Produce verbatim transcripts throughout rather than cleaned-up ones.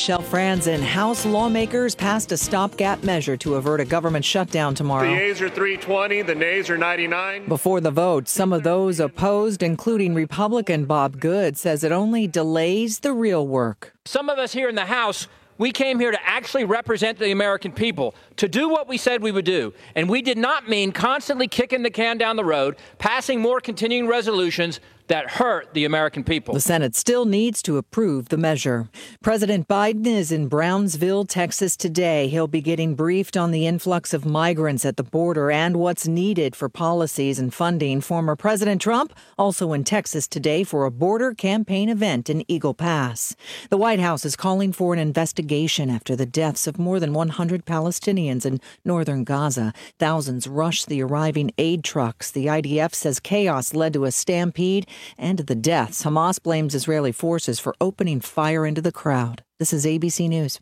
Michelle Franzen. House lawmakers passed a stopgap measure to avert a government shutdown tomorrow. The yeas are three twenty, the nays are ninety-nine. Before the vote, some of those opposed, including Republican Bob Good, says it only delays the real work. Some of us here in the House, we came here to actually represent the American people, to do what we said we would do. And we did not mean constantly kicking the can down the road, passing more continuing resolutions that hurt the American people. The Senate still needs to approve the measure. President Biden is in Brownsville, Texas today. He'll be getting briefed on the influx of migrants at the border and what's needed for policies and funding. Former President Trump also in Texas today for a border campaign event in Eagle Pass. The White House is calling for an investigation after the deaths of more than one hundred Palestinians in northern Gaza. Thousands rushed the arriving aid trucks. The I D F says chaos led to a stampede and the deaths. Hamas blames Israeli forces for opening fire into the crowd. This is A B C News.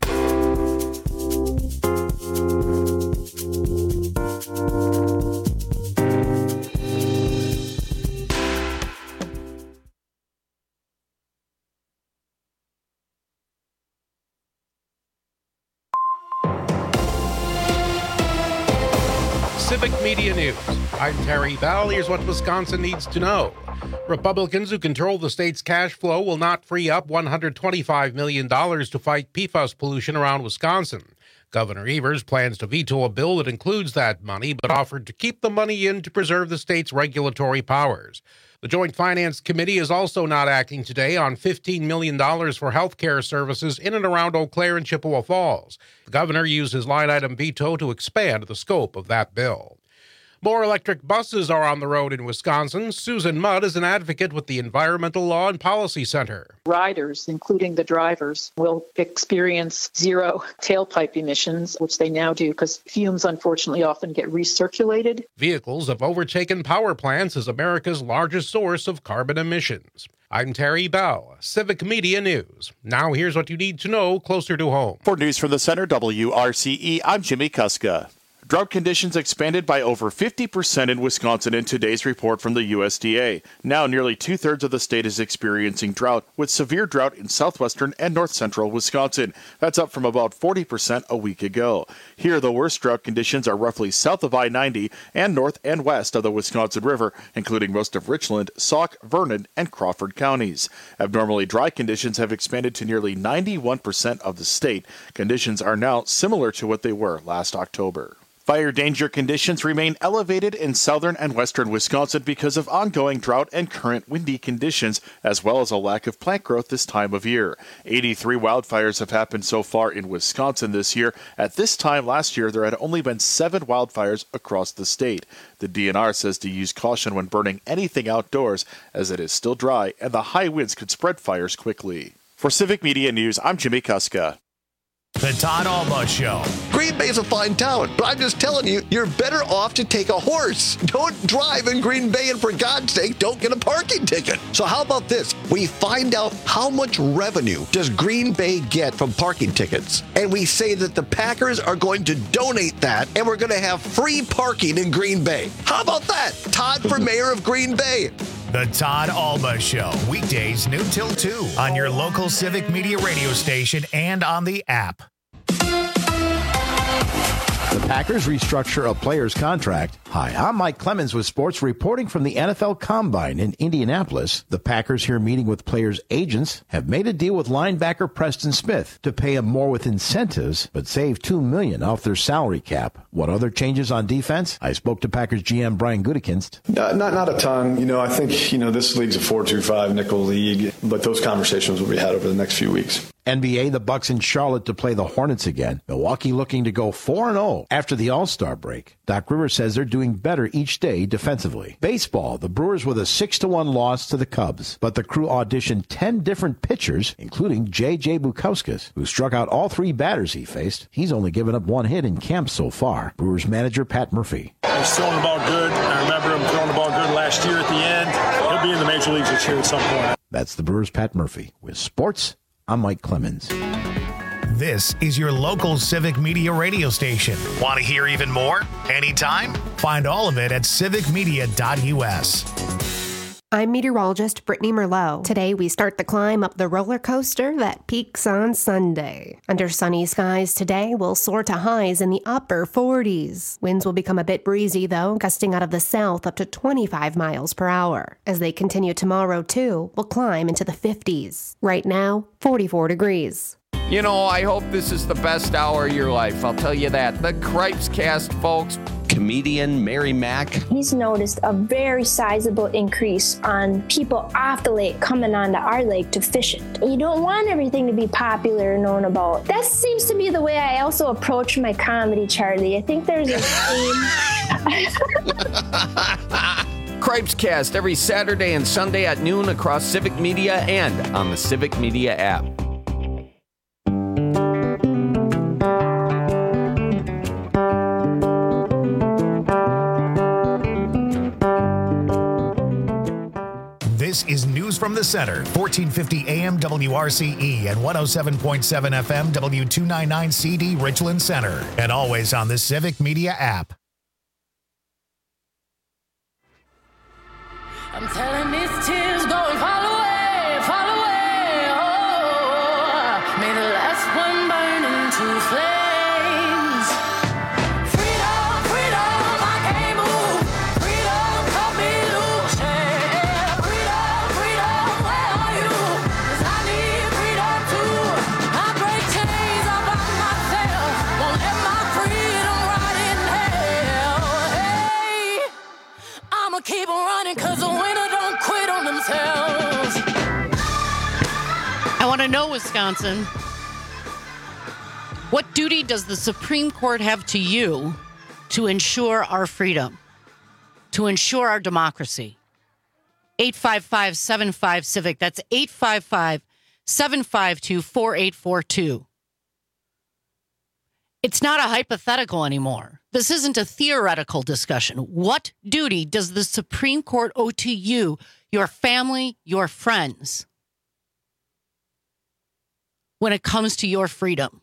Civic Media News. I'm Terry Bell. Here's what Wisconsin needs to know. Republicans who control the state's cash flow will not free up one hundred twenty-five million dollars to fight P FAS pollution around Wisconsin. Governor Evers plans to veto a bill that includes that money, but offered to keep the money in to preserve the state's regulatory powers. The Joint Finance Committee is also not acting today on fifteen million dollars for health care services in and around Eau Claire and Chippewa Falls. The governor used his line-item veto to expand the scope of that bill. More electric buses are on the road in Wisconsin. Susan Mudd is an advocate with the Environmental Law and Policy Center. Riders, including the drivers, will experience zero tailpipe emissions, which they now do because fumes, unfortunately, often get recirculated. Vehicles have overtaken power plants as America's largest source of carbon emissions. I'm Terry Bell, Civic Media News. Now here's what you need to know closer to home. For News from the Center, W R C E, I'm Jimmy Kuska. Drought conditions expanded by over fifty percent in Wisconsin in today's report from the U S D A. Now nearly two-thirds of the state is experiencing drought, with severe drought in southwestern and north-central Wisconsin. That's up from about forty percent a week ago. Here, the worst drought conditions are roughly south of I ninety and north and west of the Wisconsin River, including most of Richland, Sauk, Vernon, and Crawford counties. Abnormally dry conditions have expanded to nearly ninety-one percent of the state. Conditions are now similar to what they were last October. Fire danger conditions remain elevated in southern and western Wisconsin because of ongoing drought and current windy conditions, as well as a lack of plant growth this time of year. eighty-three wildfires have happened so far in Wisconsin this year. At this time last year, there had only been seven wildfires across the state. The D N R says to use caution when burning anything outdoors, as it is still dry and the high winds could spread fires quickly. For Civic Media News, I'm Jimmy Kuska. The Todd Alba Show. Green Bay's a fine town, but I'm just telling you, you're better off to take a horse. Don't drive in Green Bay, and for God's sake, don't get a parking ticket. So how about this? We find out how much revenue does Green Bay get from parking tickets, and we say that the Packers are going to donate that, and we're going to have free parking in Green Bay. How about that? Todd for mayor of Green Bay. The Todd Alba Show, weekdays noon till two on your local Civic Media radio station and on the app. The Packers restructure a player's contract. Hi, I'm Mike Clemens with sports reporting from the N F L Combine in Indianapolis. The Packers, here meeting with players' agents, have made a deal with linebacker Preston Smith to pay him more with incentives, but save two million dollars off their salary cap. What other changes on defense? I spoke to Packers G M Brian Gutekunst. Uh, not not a ton. You know, I think, you know, this league's a four two five nickel league, but those conversations will be had over the next few weeks. N B A, the Bucks in Charlotte to play the Hornets again. Milwaukee looking to go four and oh after the All-Star break. Doc Rivers says they're doing better each day defensively. Baseball, the Brewers with a six to one loss to the Cubs, but the crew auditioned ten different pitchers, including J J Bukauskas, who struck out all three batters he faced. He's only given up one hit in camp so far. Brewers manager Pat Murphy. He's throwing the ball good. I remember him throwing the ball good last year at the end. He'll be in the major leagues this year at some point. That's the Brewers' Pat Murphy. With sports, I'm Mike Clemens. This is your local Civic Media radio station. Want to hear even more? Anytime? Find all of it at civic media dot U S. I'm meteorologist Brittany Merlot. Today we start the climb up the roller coaster that peaks on Sunday. Under sunny skies today, we'll soar to highs in the upper forties. Winds will become a bit breezy though, gusting out of the south up to twenty-five miles per hour. As they continue tomorrow too, we'll climb into the fifties. Right now, forty-four degrees. You know, I hope this is the best hour of your life. I'll tell you that. The Cripes Cast, folks. Comedian Mary Mack. He's noticed a very sizable increase on people off the lake coming onto our lake to fish it. You don't want everything to be popular and known about. That seems to be the way I also approach my comedy, Charlie. I think there's a theme. Cripes Cast every Saturday and Sunday at noon across Civic Media and on the Civic Media app. This is News from the Center, fourteen fifty A M W R C E and one oh seven point seven F M W two ninety-nine C D Richland Center, and always on the Civic Media app. I'm telling these tears go and fall away, fall away, oh, may the last one burn into flames. Freedom, freedom, I can't move. Freedom, cut me loose. Yeah. Freedom, freedom, where are you? 'Cause I need freedom too. I break chains all by myself. Won't let my freedom rot in hell. Hey, I'ma keep on running 'cause the winner don't quit on themselves. I want to know, Wisconsin, what duty does the Supreme Court have to you to ensure our freedom, to ensure our democracy? eight five five, seven five, CIVIC. That's eight five five, seven five two, four eight four two. It's not a hypothetical anymore. This isn't a theoretical discussion. What duty does the Supreme Court owe to you, your family, your friends, when it comes to your freedom?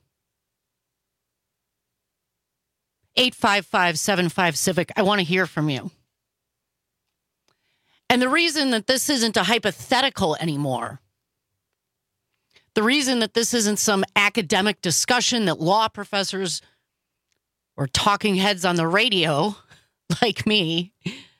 eight five five, seven five, CIVIC. I want to hear from you. And the reason that this isn't a hypothetical anymore, the reason that this isn't some academic discussion that law professors or talking heads on the radio, like me,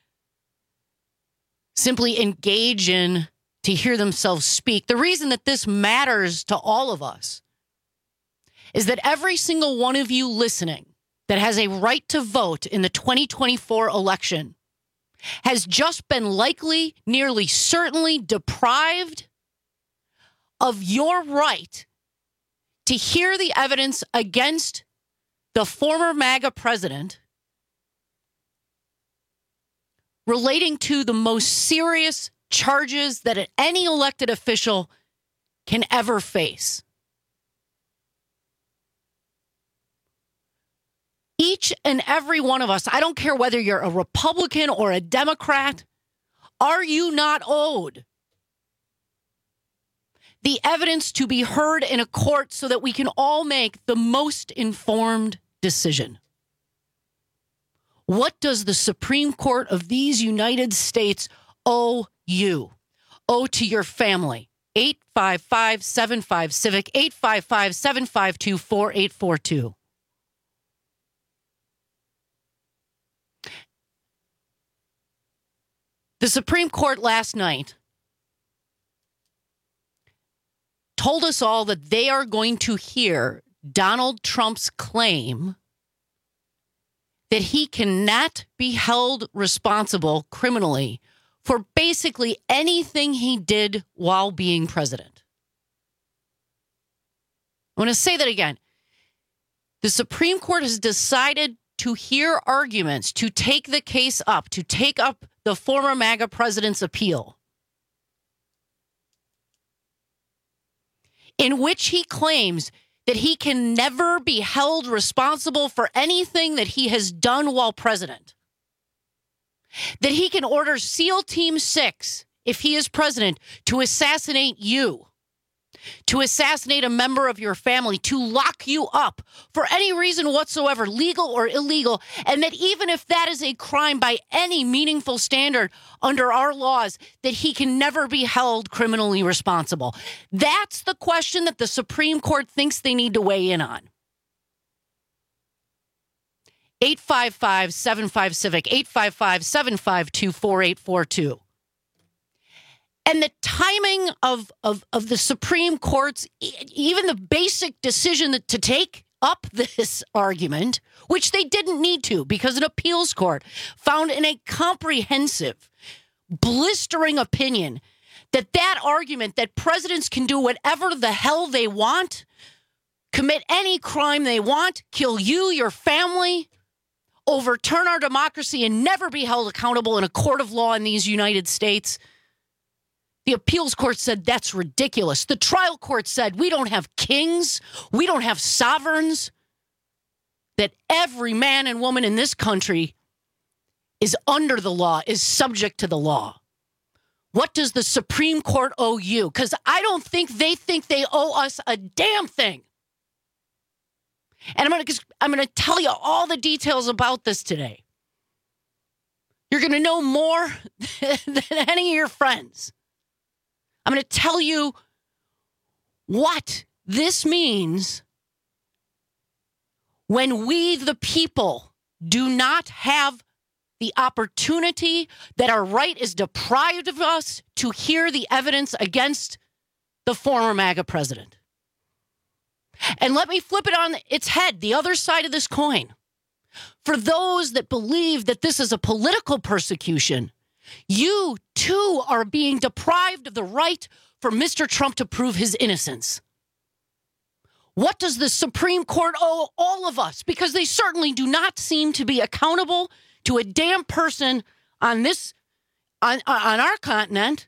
simply engage in to hear themselves speak. The reason that this matters to all of us is that every single one of you listening that has a right to vote in the twenty twenty-four election has just been likely, nearly certainly deprived of your right to hear the evidence against the former MAGA president relating to the most serious charges that any elected official can ever face. Each and every one of us, I don't care whether you're a Republican or a Democrat, are you not owed the evidence to be heard in a court so that we can all make the most informed decision? What does the Supreme Court of these United States owe you? Owe to your family? eight five five, seven five, CIVIC, eight five five, seven five two, four eight four two. The Supreme Court last night told us all that they are going to hear Donald Trump's claim that he cannot be held responsible criminally for basically anything he did while being president. I want to say that again. The Supreme Court has decided to hear arguments, to take the case up, to take up the former MAGA president's appeal, in which he claims that he can never be held responsible for anything that he has done while president. That he can order SEAL Team six, if he is president, to assassinate you. to assassinate a member of your family, to lock you up for any reason whatsoever, legal or illegal, and that even if that is a crime by any meaningful standard under our laws, that he can never be held criminally responsible. That's the question that the Supreme Court thinks they need to weigh in on. eight five five, seven five, CIVIC, eight five five, seven five two, four eight four two. And the timing of, of, of the Supreme Court's, even the basic decision that, to take up this argument, which they didn't need to because an appeals court found in a comprehensive, blistering opinion that that argument that presidents can do whatever the hell they want, commit any crime they want, kill you, your family, overturn our democracy, and never be held accountable in a court of law in these United States. The appeals court said that's ridiculous. The trial court said we don't have kings, we don't have sovereigns, that every man and woman in this country is under the law, is subject to the law. What does the Supreme Court owe you? Because I don't think they think they owe us a damn thing. And I'm going to I'm going to tell you all the details about this today. You're going to know more than any of your friends. I'm going to tell you what this means when we, the people, do not have the opportunity, that our right is deprived of us to hear the evidence against the former MAGA president. And let me flip it on its head, the other side of this coin. For those that believe that this is a political persecution, you, too, are being deprived of the right for Mister Trump to prove his innocence. What does the Supreme Court owe all of us? Because they certainly do not seem to be accountable to a damn person on this, on, on our continent.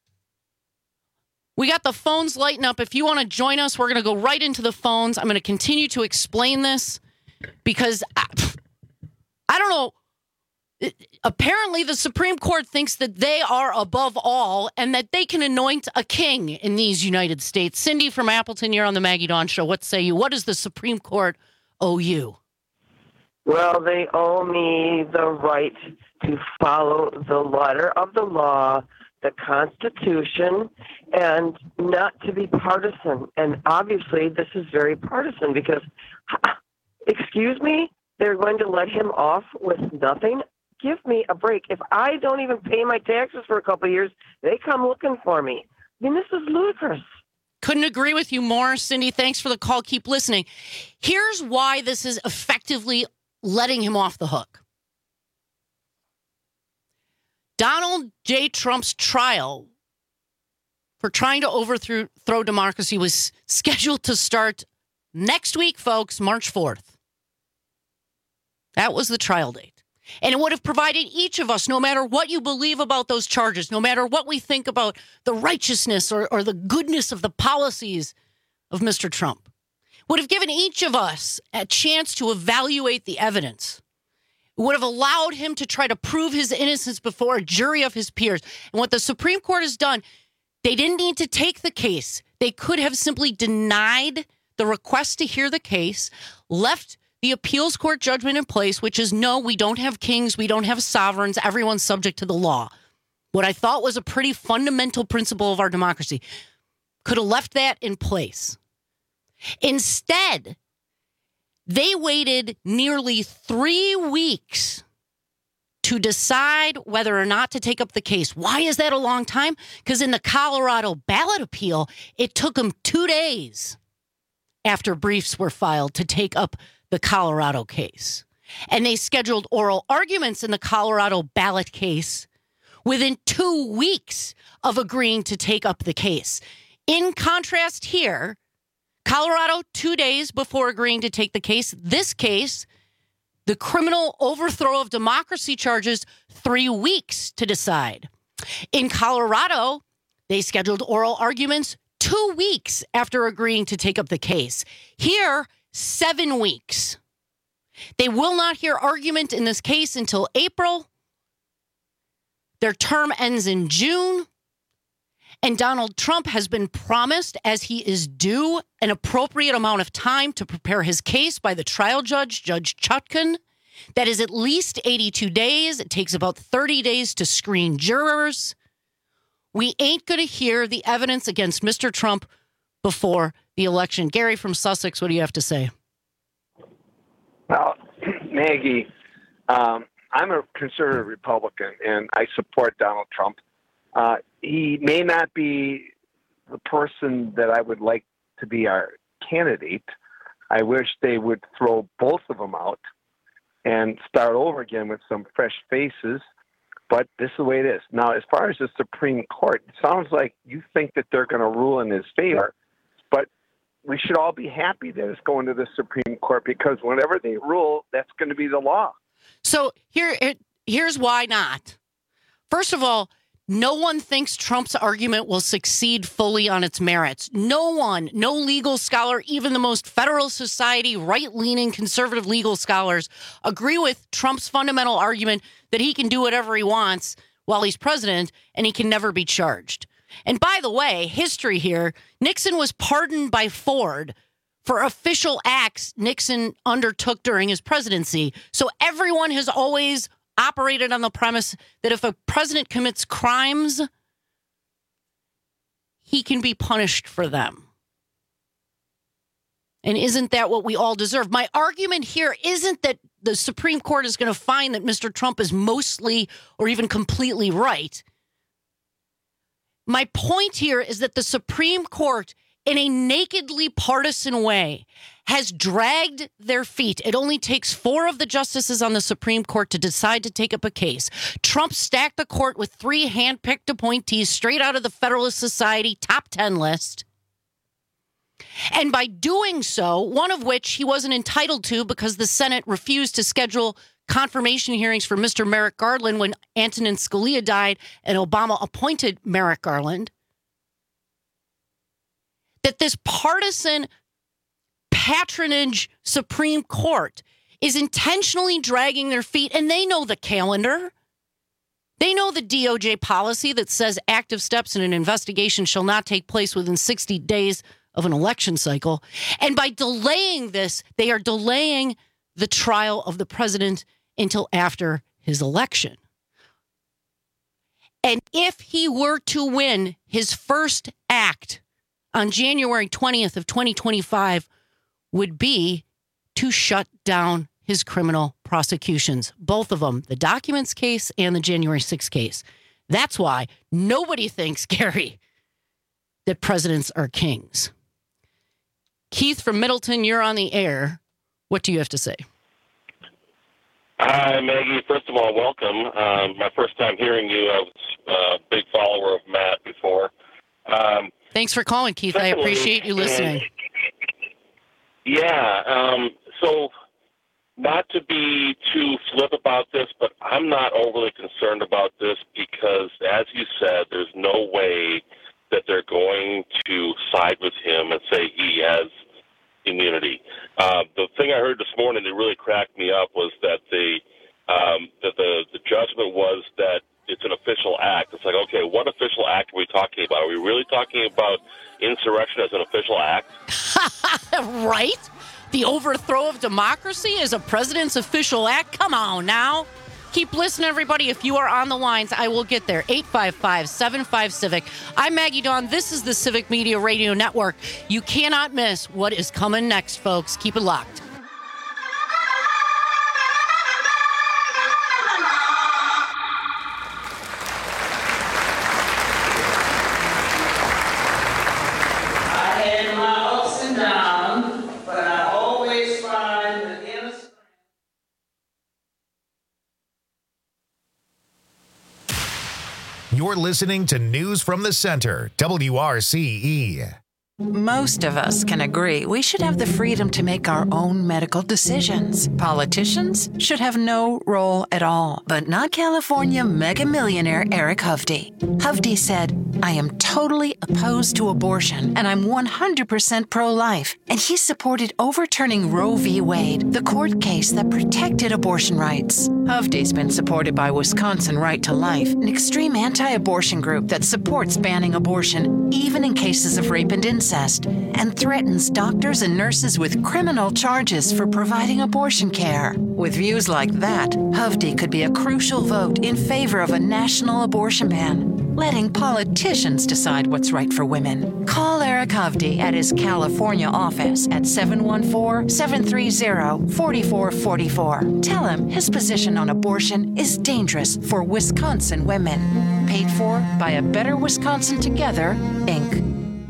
We got the phones lighting up. If you want to join us, we're going to go right into the phones. I'm going to continue to explain this because I, I don't know. Apparently, the Supreme Court thinks that they are above all and that they can anoint a king in these United States. Cindy from Appleton, you're on the Maggie Dawn Show. What say you? What does the Supreme Court owe you? Well, they owe me the right to follow the letter of the law, the Constitution, and not to be partisan. And obviously, this is very partisan because, excuse me, they're going to let him off with nothing? Give me a break. If I don't even pay my taxes for a couple of years, they come looking for me. I mean, this is ludicrous. Couldn't agree with you more, Cindy. Thanks for the call. Keep listening. Here's why this is effectively letting him off the hook. Donald J. Trump's trial for trying to overthrow throw democracy was scheduled to start next week, folks, March fourth. That was the trial date. And it would have provided each of us, no matter what you believe about those charges, no matter what we think about the righteousness or, or the goodness of the policies of Mister Trump, would have given each of us a chance to evaluate the evidence. It would have allowed him to try to prove his innocence before a jury of his peers. And what the Supreme Court has done, they didn't need to take the case. They could have simply denied the request to hear the case, left the appeals court judgment in place, which is no, we don't have kings, we don't have sovereigns, everyone's subject to the law. What I thought was a pretty fundamental principle of our democracy. Could have left that in place. Instead, they waited nearly three weeks to decide whether or not to take up the case. Why is that a long time? Because in the Colorado ballot appeal, it took them two days after briefs were filed to take up the Colorado case. And they scheduled oral arguments in the Colorado ballot case within two weeks of agreeing to take up the case. In contrast here, Colorado, two days before agreeing to take the case. This case, the criminal overthrow of democracy charges, three weeks to decide. In Colorado, they scheduled oral arguments two weeks after agreeing to take up the case. Here, seven weeks. They will not hear argument in this case until April. Their term ends in June. And Donald Trump has been promised, as he is due, an appropriate amount of time to prepare his case by the trial judge, Judge Chutkan. That is at least eighty-two days. It takes about thirty days to screen jurors. We ain't going to hear the evidence against Mister Trump before the election. Gary from Sussex, what do you have to say? Well, Maggie, um, I'm a conservative Republican, and I support Donald Trump. Uh, he may not be the person that I would like to be our candidate. I wish they would throw both of them out and start over again with some fresh faces. But this is the way it is. Now, as far as the Supreme Court, it sounds like you think that they're going to rule in his favor. But we should all be happy that it's going to the Supreme Court, because whenever they rule, that's going to be the law. So here, here's why not. First of all, no one thinks Trump's argument will succeed fully on its merits. No one, no legal scholar, even the most Federalist Society, right-leaning conservative legal scholars agree with Trump's fundamental argument that he can do whatever he wants while he's president and he can never be charged. And by the way, history here, Nixon was pardoned by Ford for official acts Nixon undertook during his presidency. So everyone has always operated on the premise that if a president commits crimes, he can be punished for them. And isn't that what we all deserve? My argument here isn't that the Supreme Court is going to find that Mister Trump is mostly or even completely right. My point here is that the Supreme Court, in a nakedly partisan way, has dragged their feet. It only takes four of the justices on the Supreme Court to decide to take up a case. Trump stacked the court with three handpicked appointees straight out of the Federalist Society top ten list. And by doing so, one of which he wasn't entitled to because the Senate refused to schedule confirmation hearings for Mister Merrick Garland when Antonin Scalia died and Obama appointed Merrick Garland, that this partisan patronage Supreme Court is intentionally dragging their feet, and they know the calendar. They know the D O J policy that says active steps in an investigation shall not take place within sixty days of an election cycle. And by delaying this, they are delaying the trial of the president until after his election. And if he were to win, his first act on January twentieth of twenty twenty-five would be to shut down his criminal prosecutions, both of them, the documents case and the January sixth case. That's why nobody thinks, Gary, that presidents are kings. Keith from Middleton, you're on the air. What do you have to say? Hi, Maggie. First of all, welcome. Um, my first time hearing you. I was a big follower of Matt before. Um, Thanks for calling, Keith. secondly, I appreciate you listening. Yeah. Um, so, not to be too flip about this, but I'm not overly concerned about this because, as you said, there's no way that they're going to side with him and say he has immunity. Uh, the thing I heard this morning that really cracked me up was that the um, that the, the judgment was that it's an official act. It's like, okay, what official act are we talking about? Are we really talking about insurrection as an official act? Right? The overthrow of democracy is a president's official act? Come on now. Keep listening, everybody. If you are on the lines, I will get there. eight five five, seven five, Civic. I'm Maggie Dawn. This is the Civic Media Radio Network. You cannot miss what is coming next, folks. Keep it locked. I had my ups and downs, but I always find the inner strength. You're listening to News from the Center, W R C E. Most of us can agree we should have the freedom to make our own medical decisions. Politicians should have no role at all, but not California mega millionaire Eric Hovde. Hovde said, I am totally opposed to abortion, and I'm one hundred percent pro-life. And he supported overturning Roe v. Wade, the court case that protected abortion rights. Hovde's been supported by Wisconsin Right to Life, an extreme anti-abortion group that supports banning abortion, even in cases of rape and incest, and threatens doctors and nurses with criminal charges for providing abortion care. With views like that, Hovde could be a crucial vote in favor of a national abortion ban, letting politicians decide what's right for women. Call Eric Hovde at his California office at seven one four, seven three zero, four four four four. Tell him his position on abortion is dangerous for Wisconsin women. Paid for by A Better Wisconsin Together, Incorporated.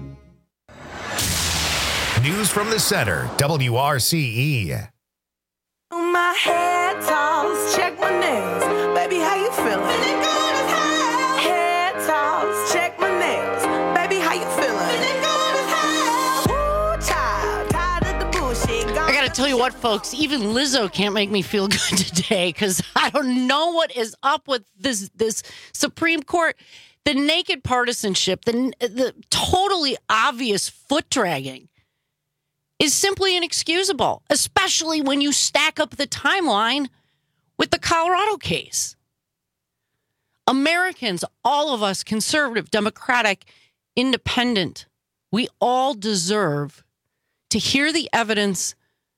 News from the center, W R C E. My hair toss, check my nails. Baby, how you feeling? Feeling good as hell. Hair toss, check my nails. Baby, how you feeling? Feeling good as hell. Woo, child, tired of the bullshit. I gotta tell you what, folks, even Lizzo can't make me feel good today because I don't know what is up with this this Supreme Court. The naked partisanship, the, the totally obvious foot dragging is simply inexcusable, especially when you stack up the timeline with the Colorado case. Americans, all of us, conservative, democratic, independent, we all deserve to hear the evidence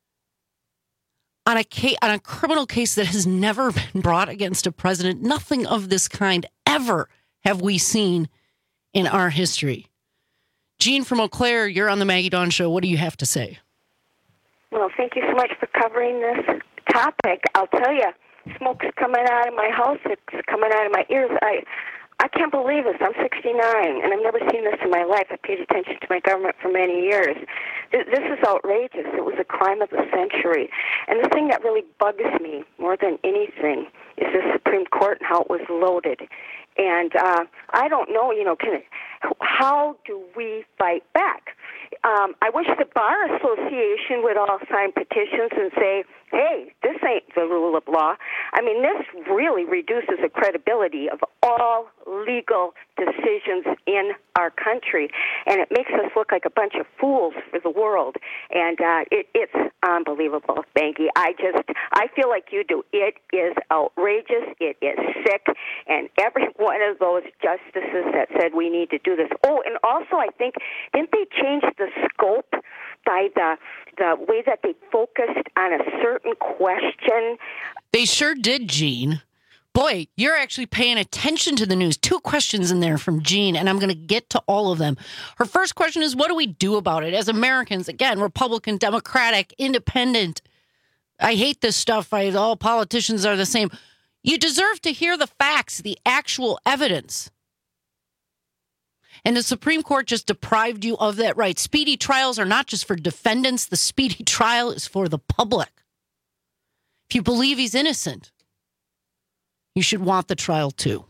on a case, on a criminal case that has never been brought against a president. Nothing of this kind ever have we seen in our history. Jean from Eau Claire, you're on the Maggie Dawn Show. What do you have to say? Well, thank you so much for covering this topic. I'll tell you, smoke's coming out of my house. It's coming out of my ears. I I can't believe this. I'm sixty-nine, and I've never seen this in my life. I paid attention to my government for many years. This is outrageous. It was a crime of the century. And the thing that really bugs me more than anything is the Supreme Court and how it was loaded. And uh, I don't know, you know, can it, how do we fight back? Um, I wish the Bar Association would all sign petitions and say, hey, this ain't the rule of law. I mean, this really reduces the credibility of all legal decisions in our country, and it makes us look like a bunch of fools for the world. And uh, it, it's unbelievable, Banky. I just, I feel like you do. It is outrageous. It is sick. And every one of those justices that said we need to do this. Oh, and also I think, didn't they change the scope by the the way that they focused on a certain question? They sure did, Jean. Boy, you're actually paying attention to the news. Two questions in there from Jean, and I'm going to get to all of them. Her first question is, what do we do about it as Americans? Again, Republican, Democratic, Independent. I hate this stuff. I, all politicians are the same. You deserve to hear the facts, the actual evidence. And the Supreme Court just deprived you of that right. Speedy trials are not just for defendants. The speedy trial is for the public. If you believe he's innocent, you should want the trial too.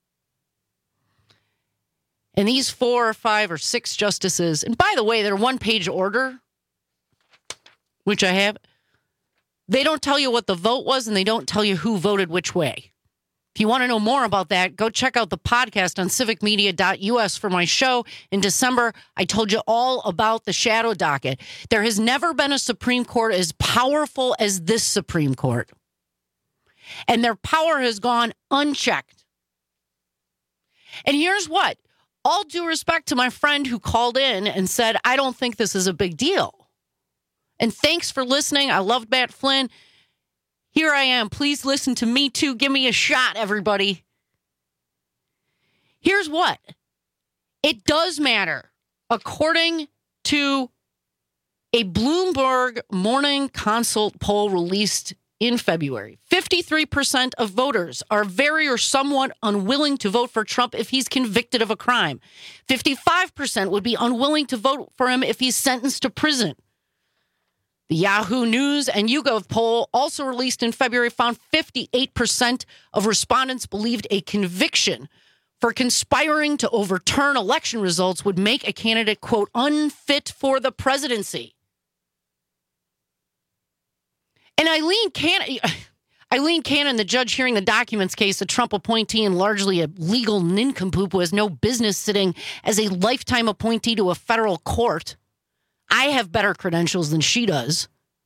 And these four or five or six justices, and by the way, they're one-page order, which I have, they don't tell you what the vote was, and they don't tell you who voted which way. If you want to know more about that, go check out the podcast on civic media dot U S for my show. In December, I told you all about the shadow docket. There has never been a Supreme Court as powerful as this Supreme Court. And their power has gone unchecked. And here's what. All due respect to my friend who called in and said, I don't think this is a big deal. And thanks for listening. I loved Matt Flynn. Here I am. Please listen to me too. Give me a shot, everybody. Here's what. It does matter. According to a Bloomberg Morning Consult poll released in February, fifty-three percent of voters are very or somewhat unwilling to vote for Trump if he's convicted of a crime. fifty-five percent would be unwilling to vote for him if he's sentenced to prison. The Yahoo News and YouGov poll, also released in February, found fifty-eight percent of respondents believed a conviction for conspiring to overturn election results would make a candidate, quote, unfit for the presidency. And Eileen, can Eileen Cannon, the judge hearing the documents case, a Trump appointee and largely a legal nincompoop who has no business sitting as a lifetime appointee to a federal court. I have better credentials than she does.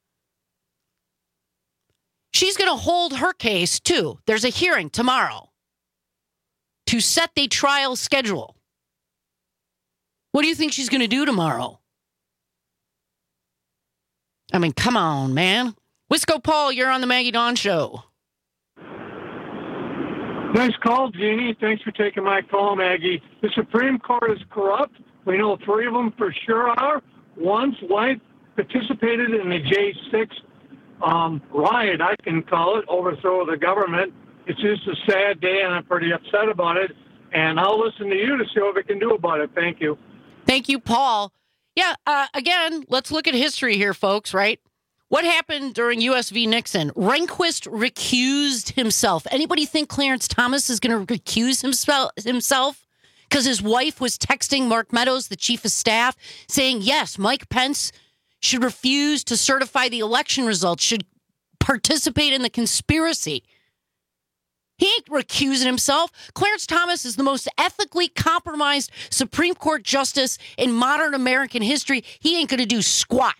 She's going to hold her case, too. There's a hearing tomorrow to set the trial schedule. What do you think she's going to do tomorrow? I mean, come on, man. Wisco Paul, you're on the Maggie Dawn Show. Nice call, Jeannie. Thanks for taking my call, Maggie. The Supreme Court is corrupt. We know three of them for sure are. One's wife participated in the J six um, riot, I can call it, overthrow of the government. It's just a sad day, and I'm pretty upset about it. And I'll listen to you to see what we can do about it. Thank you. Thank you, Paul. Yeah, uh, again, let's look at history here, folks, right? What happened during U S v. Nixon? Rehnquist recused himself. Anybody think Clarence Thomas is going to recuse himself himself because his wife was texting Mark Meadows, the chief of staff, saying, yes, Mike Pence should refuse to certify the election results, should participate in the conspiracy. He ain't recusing himself. Clarence Thomas is the most ethically compromised Supreme Court justice in modern American history. He ain't going to do squat.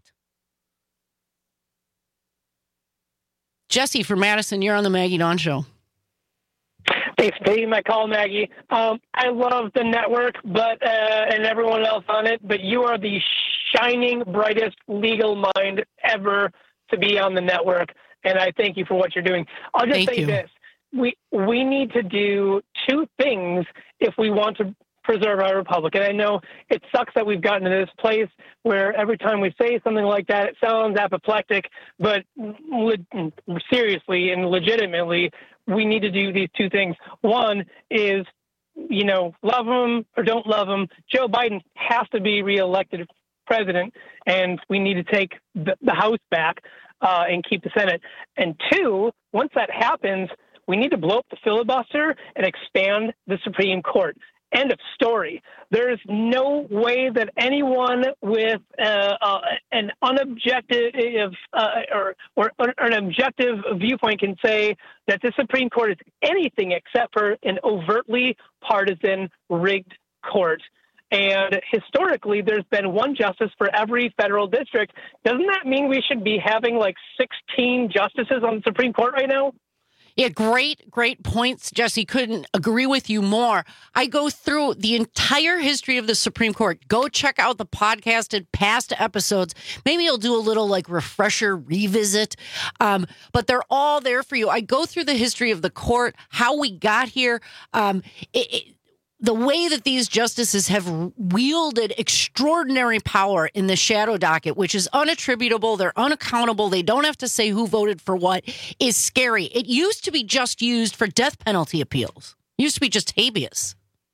Jesse from Madison, you're on the Maggie Dawn Show. Thanks for taking my call, Maggie. Um, I love the network, but uh, and everyone else on it, but you are the shining, brightest legal mind ever to be on the network, and I thank you for what you're doing. I'll just Thank say you. this. We we need to do two things if we want to preserve our republic. And I know it sucks that we've gotten to this place where every time we say something like that, it sounds apoplectic, but le- seriously and legitimately, we need to do these two things. One is, you know, love him or don't love him. Joe Biden has to be reelected president, and we need to take the, the House back uh, and keep the Senate. And two, once that happens, we need to blow up the filibuster and expand the Supreme Court. End of story. There's no way that anyone with uh, uh, an unobjective uh, or, or, or an objective viewpoint can say that the Supreme Court is anything except for an overtly partisan, rigged court. And historically, there's been one justice for every federal district. Doesn't that mean we should be having like sixteen justices on the Supreme Court right now? Yeah, great, great points, Jesse. Couldn't agree with you more. I go through the entire history of the Supreme Court. Go check out the podcasted past episodes. Maybe I'll do a little like refresher revisit, um, but they're all there for you. I go through the history of the court, how we got here, um, it, it, the way that these justices have wielded extraordinary power in the shadow docket, which is unattributable, they're unaccountable, they don't have to say who voted for what, is scary. It used to be just used for death penalty appeals. It used to be just habeas.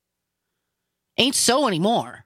Ain't so anymore.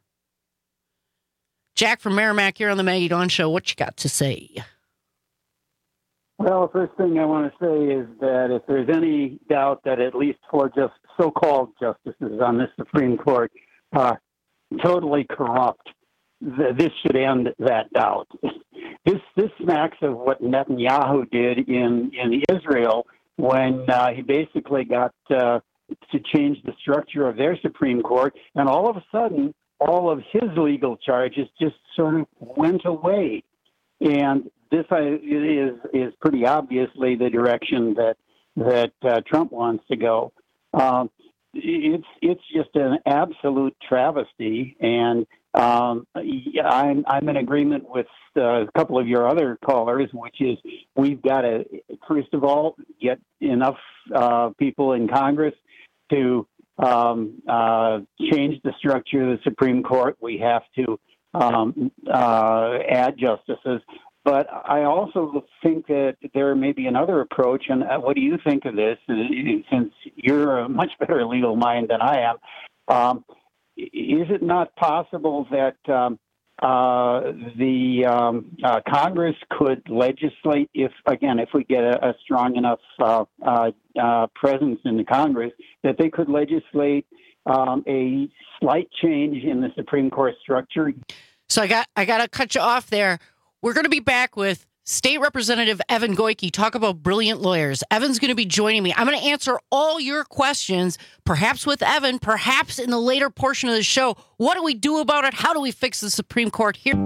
Jack from Merrimack, you're on the Maggie Dawn Show. What you got to say? Well, the first thing I want to say is that if there's any doubt that at least four just so-called justices on this Supreme Court are totally corrupt, th- this should end that doubt. This this smacks of what Netanyahu did in, in Israel when uh, he basically got uh, to change the structure of their Supreme Court, and all of a sudden, all of his legal charges just sort of went away. And this uh, is is pretty obviously the direction that that uh, Trump wants to go. Um, it's it's just an absolute travesty, and um, I'm I'm in agreement with uh, a couple of your other callers, which is we've got to first of all get enough uh, people in Congress to um, uh, change the structure of the Supreme Court. We have to um, uh, add justices. But I also think that there may be another approach, and what do you think of this, since you're a much better legal mind than I am? Um, is it not possible that um, uh, the um, uh, Congress could legislate, if, again, if we get a, a strong enough uh, uh, uh, presence in the Congress, that they could legislate um, a slight change in the Supreme Court structure? So I got I got to cut you off there. We're going to be back with State Representative Evan Goyke. Talk about brilliant lawyers. Evan's going to be joining me. I'm going to answer all your questions, perhaps with Evan, perhaps in the later portion of the show. What do we do about it? How do we fix the Supreme Court here?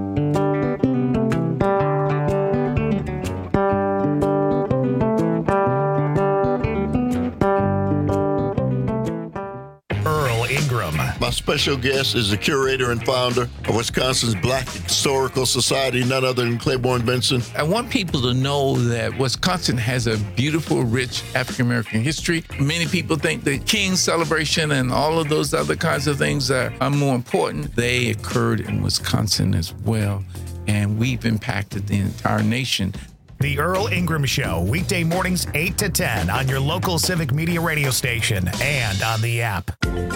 My special guest is the curator and founder of Wisconsin's Black Historical Society, none other than Claiborne Benson. I want people to know that Wisconsin has a beautiful, rich African-American history. Many people think the King celebration and all of those other kinds of things are, are more important. They occurred in Wisconsin as well, and we've impacted the entire nation. The Earl Ingram Show, weekday mornings eight to ten on your local Civic Media radio station and on the app.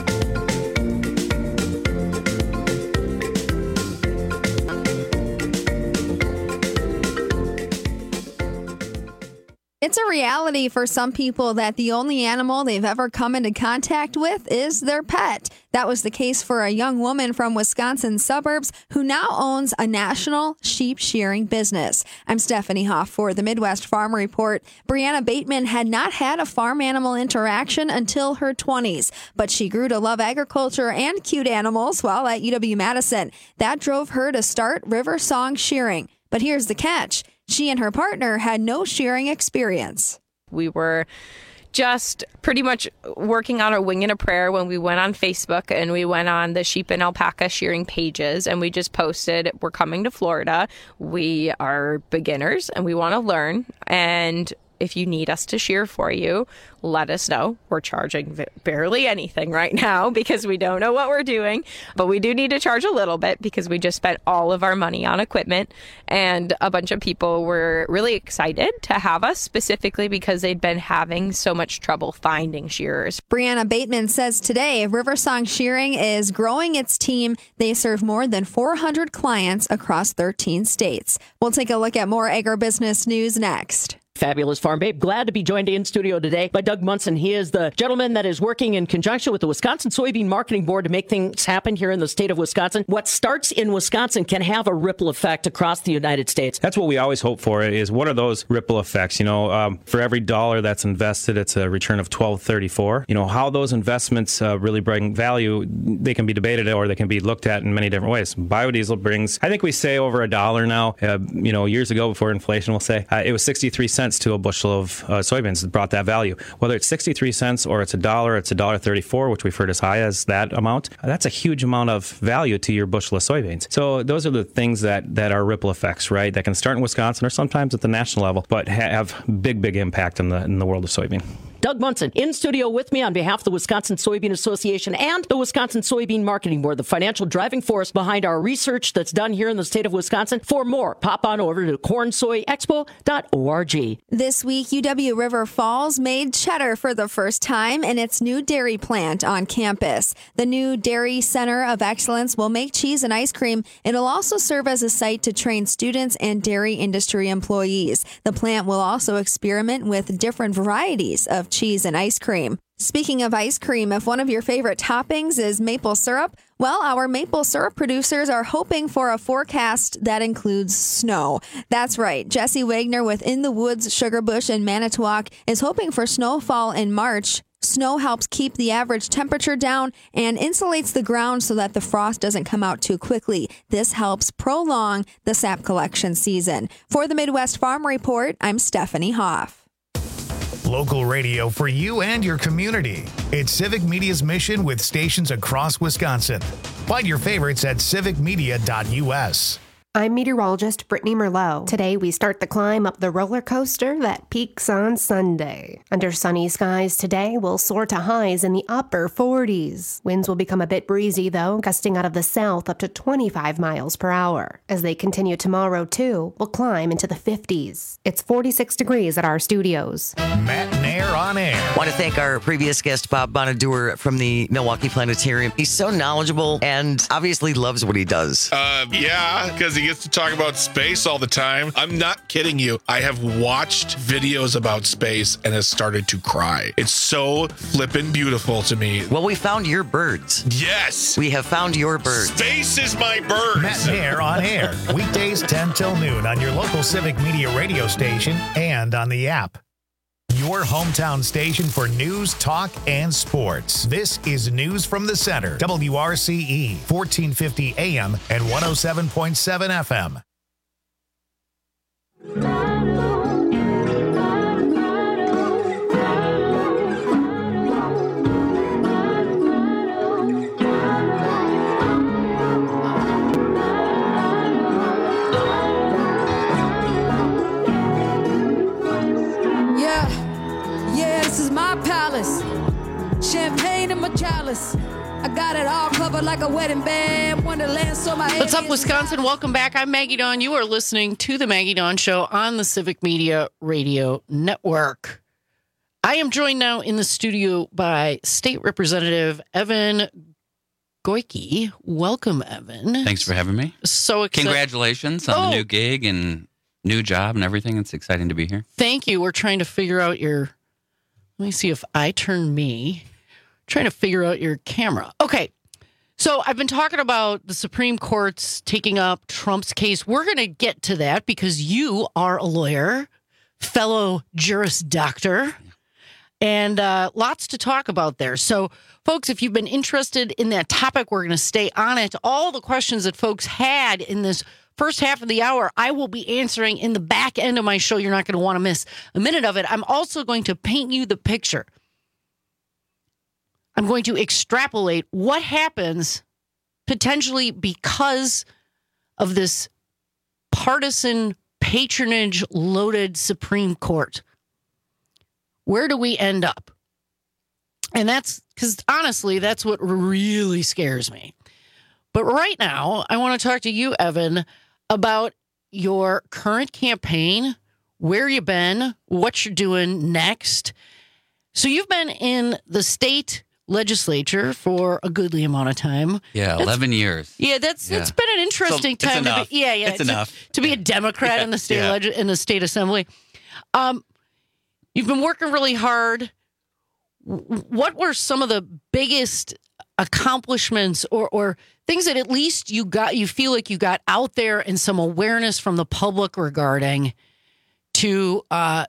It's a reality for some people that the only animal they've ever come into contact with is their pet. That was the case for a young woman from Wisconsin's suburbs who now owns a national sheep shearing business. I'm Stephanie Hoff for the Midwest Farm Report. Brianna Bateman had not had a farm animal interaction until her twenties, but she grew to love agriculture and cute animals while at U W-Madison. That drove her to start River Song Shearing. But here's the catch. She and her partner had no shearing experience. We were just pretty much working on a wing and a prayer when we went on Facebook and we went on the sheep and alpaca shearing pages and we just posted, we're coming to Florida. We are beginners and we want to learn. And if you need us to shear for you, let us know. We're charging barely anything right now because we don't know what we're doing, but we do need to charge a little bit because we just spent all of our money on equipment, and a bunch of people were really excited to have us specifically because they'd been having so much trouble finding shearers. Brianna Bateman says today River Song Shearing is growing its team. They serve more than four hundred clients across thirteen states. We'll take a look at more agribusiness news next. Fabulous Farm Babe. Glad to be joined in studio today by Doug Munson. He is the gentleman that is working in conjunction with the Wisconsin Soybean Marketing Board to make things happen here in the state of Wisconsin. What starts in Wisconsin can have a ripple effect across the United States. That's what we always hope for, is what are those ripple effects? You know, um, for every dollar that's invested, it's a return of twelve thirty-four. You know, how those investments uh, really bring value, they can be debated or they can be looked at in many different ways. Biodiesel brings, I think we say over a dollar now. Uh, you know, years ago before inflation, we'll say uh, it was sixty-three cents to a bushel of uh, soybeans that brought that value. Whether it's sixty-three cents or it's a dollar, it's a dollar thirty-four, which we've heard as high as that amount. That's a huge amount of value to your bushel of soybeans. So those are the things that, that are ripple effects, right? That can start in Wisconsin or sometimes at the national level, but ha- have big, big impact in the in the world of soybean. Doug Munson in studio with me on behalf of the Wisconsin Soybean Association and the Wisconsin Soybean Marketing Board, the financial driving force behind our research that's done here in the state of Wisconsin. For more, pop on over to corn soy expo dot org. This week, U W River Falls made cheddar for the first time in its new dairy plant on campus. The new Dairy Center of Excellence will make cheese and ice cream. It'll also serve as a site to train students and dairy industry employees. The plant will also experiment with different varieties of cheese and ice cream. Speaking of ice cream, if one of your favorite toppings is maple syrup, well, our maple syrup producers are hoping for a forecast that includes snow. That's right. Jesse Wagner with In the Woods Sugar Bush in Manitowoc is hoping for snowfall in March. Snow helps keep the average temperature down and insulates the ground so that the frost doesn't come out too quickly. This helps prolong the sap collection season. For the Midwest Farm Report, I'm Stephanie Hoff. Local radio for you and your community. It's Civic Media's mission with stations across Wisconsin. Find your favorites at civic media dot u s. I'm meteorologist Brittany Merlot. Today we start the climb up the roller coaster that peaks on Sunday. Under sunny skies today, we'll soar to highs in the upper forties. Winds will become a bit breezy though, gusting out of the south up to twenty-five miles per hour. As they continue tomorrow too, we'll climb into the fifties. It's forty-six degrees at our studios. Matt Nair on air. I want to thank our previous guest, Bob Bonaduer from the Milwaukee Planetarium. He's so knowledgeable and obviously loves what he does. Uh, yeah, because he gets to talk about space all the time. I'm not kidding you. I have watched videos about space and has started to cry. It's so flippin' beautiful to me. Well, we found your birds. Yes. We have found your birds. Space is my birds. Matt Mayer on air. Weekdays ten till noon on your local Civic Media radio station and on the app. Your hometown station for news, talk, and sports. This is News from the Center. W R C E, fourteen fifty A M and one oh seven point seven F M. Champagne in my chalice. I got it all covered like a wedding band. Wonderland, so my What's up, Wisconsin? Welcome back. I'm Maggie Dawn. You are listening to the Maggie Dawn Show on the Civic Media Radio Network. I am joined now in the studio by State Representative Evan Goyke. Welcome, Evan. Thanks for having me. So excited. Congratulations on Oh. the new gig and new job and everything. It's exciting to be here. Thank you. We're trying to figure out your. Let me see if I turn me. Trying to figure out your camera. Okay. So I've been talking about the Supreme Court's taking up Trump's case. We're going to get to that because you are a lawyer, fellow Juris Doctor, and uh, lots to talk about there. So, folks, if you've been interested in that topic, we're going to stay on it. All the questions that folks had in this first half of the hour, I will be answering in the back end of my show. You're not going to want to miss a minute of it. I'm also going to paint you the picture. I'm going to extrapolate what happens potentially because of this partisan patronage loaded Supreme Court. Where do we end up? And that's because honestly, that's what really scares me. But right now, I want to talk to you, Evan, about your current campaign, where you've been, what you're doing next. So you've been in the state legislature for a goodly amount of time. Yeah, That's- eleven years. Yeah, that's Yeah. it's been an interesting So, it's time to enough. be. Yeah, yeah, It's to, enough. to be a Democrat in the state Yeah. leg- in the state assembly. Um, you've been working really hard. W- What were some of the biggest accomplishments or or things that at least you got you feel like you got out there and some awareness from the public regarding to uh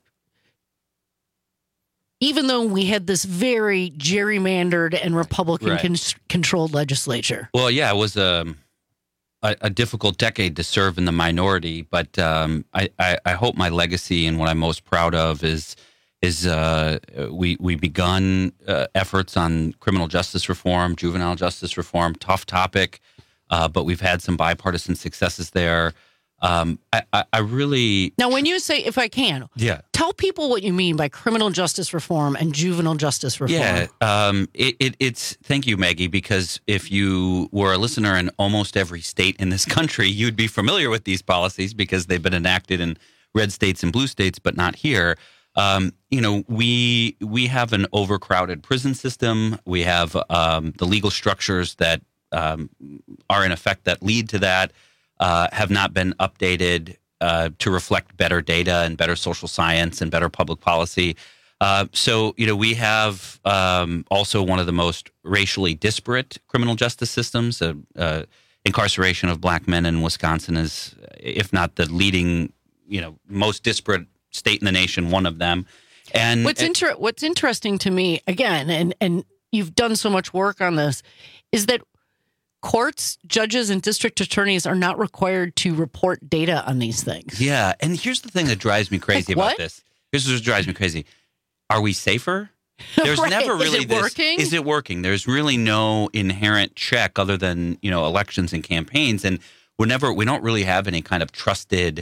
even though we had this very gerrymandered and Republican Right. con- controlled legislature. Well, yeah, it was um, a, a difficult decade to serve in the minority, but um, I, I, I hope my legacy and what I'm most proud of is is uh, we we begun uh, efforts on criminal justice reform, juvenile justice reform, tough topic, uh, but we've had some bipartisan successes there. Um, I, I, I really Now, when you say, if I can, yeah. tell people what you mean by criminal justice reform and juvenile justice reform. Yeah, um, it, it, it's thank you, Maggie, because if you were a listener in almost every state in this country, you'd be familiar with these policies because they've been enacted in red states and blue states, but not here. Um, you know, we we have an overcrowded prison system. We have um, the legal structures that um, are in effect that lead to that uh, have not been updated uh, to reflect better data and better social science and better public policy. Uh, so, you know, we have um, also one of the most racially disparate criminal justice systems. Uh, uh, incarceration of black men in Wisconsin is, if not the leading, you know, most disparate state in the nation, one of them. And What's inter- What's interesting to me, again, and and you've done so much work on this, is that courts, judges, and district attorneys are not required to report data on these things. yeah, and here's the thing that drives me crazy Like about what? this. Here's what drives me crazy. Are we safer? There's Right. never Is really it this. working? Is it working? There's really no inherent check other than, you know, elections and campaigns, and we never we don't really have any kind of trusted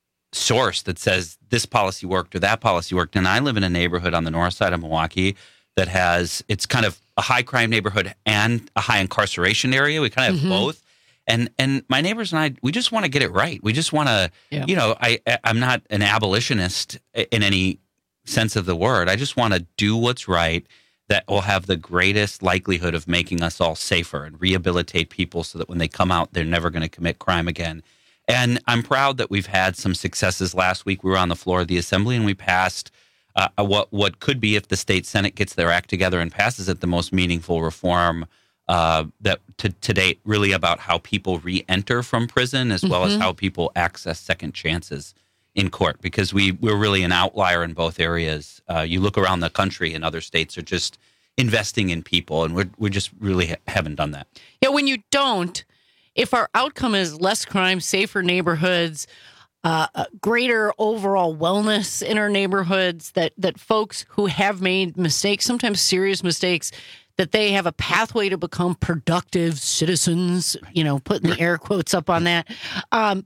source that says this policy worked or that policy worked. And I live in a neighborhood on the north side of Milwaukee that has, it's kind of a high crime neighborhood and a high incarceration area. We kind of have Mhm. both. And and my neighbors and I, we just want to get it right. We just want to, Yeah. you know, I I'm not an abolitionist in any sense of the word. I just want to do what's right that will have the greatest likelihood of making us all safer and rehabilitate people so that when they come out, they're never going to commit crime again. And I'm proud that we've had some successes. Last week, we were on the floor of the Assembly, and we passed uh, what what could be, if the state Senate gets their act together and passes it, the most meaningful reform uh, that to, to date, really about how people re-enter from prison, as well Mhm. as how people access second chances in court, because we, we're really an outlier in both areas. Uh, you look around the country, and other states are just investing in people, and we're, we just really ha- haven't done that. Yeah, when you don't, if our outcome is less crime, safer neighborhoods, uh, uh, greater overall wellness in our neighborhoods, that that folks who have made mistakes, sometimes serious mistakes, that they have a pathway to become productive citizens, you know, putting the air quotes up on that. Um,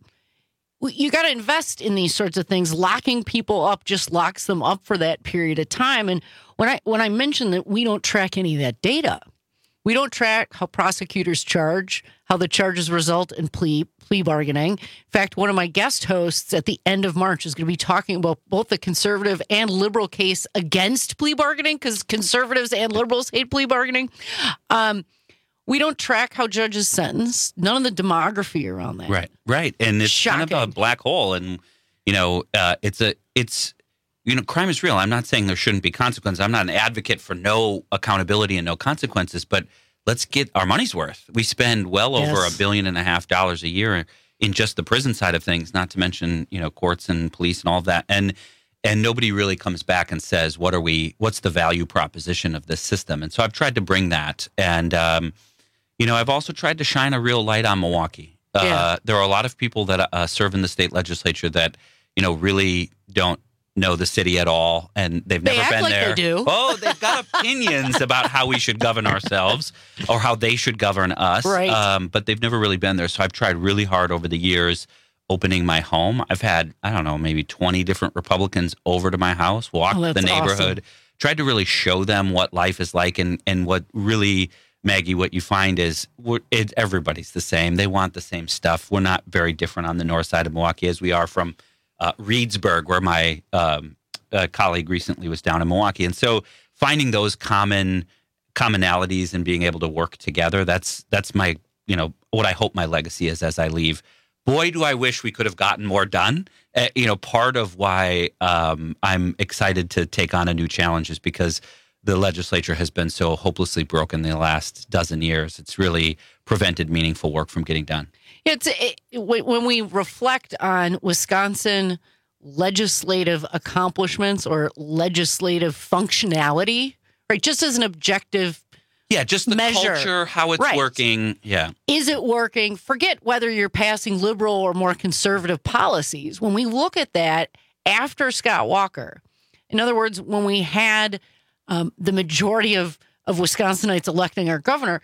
you got to invest in these sorts of things. Locking people up just locks them up for that period of time. And when I when I mentioned that we don't track any of that data, we don't track how prosecutors charge, how the charges result in plea plea bargaining. In fact, one of my guest hosts at the end of March is going to be talking about both the conservative and liberal case against plea bargaining, because conservatives and liberals hate plea bargaining. Um, we don't track how judges sentence. None of the demography around that. Right, right, and it's Shocking. kind of a black hole, and you know, uh, it's a it's. You know, crime is real. I'm not saying there shouldn't be consequences. I'm not an advocate for no accountability and no consequences, but let's get our money's worth. We spend well over Yes. a billion and a half dollars a year in just the prison side of things, not to mention, you know, courts and police and all of that. And and nobody really comes back and says, what are we, what's the value proposition of this system? And so I've tried to bring that. And, um, you know, I've also tried to shine a real light on Milwaukee. Uh, Yeah. There are a lot of people that uh, serve in the state legislature that, you know, really don't know the city at all, and they've They never act been like there. they do. Oh, they've got opinions about how we should govern ourselves or how they should govern us. Right. Um, but they've never really been there. So I've tried really hard over the years opening my home. I've had, I don't know, maybe twenty different Republicans over to my house, walk Oh, the that's neighborhood, awesome. tried to really show them what life is like, and, and what really, Maggie, what you find is we're, it, everybody's the same. They want the same stuff. We're not very different on the north side of Milwaukee as we are from uh, Reedsburg, where my um, uh, colleague recently was down in Milwaukee. And so finding those common commonalities and being able to work together, that's that's my, you know, what I hope my legacy is as I leave. Boy, do I wish we could have gotten more done. Uh, you know, part of why um, I'm excited to take on a new challenge is because the legislature has been so hopelessly broken the last dozen years. It's really prevented meaningful work from getting done. It's it, when we reflect on Wisconsin legislative accomplishments or legislative functionality, right? Just as an objective Yeah, just the measure. culture, how it's Right. working. Yeah. Is it working? Forget whether you're passing liberal or more conservative policies. When we look at that after Scott Walker, in other words, when we had um, the majority of, of Wisconsinites electing our governor,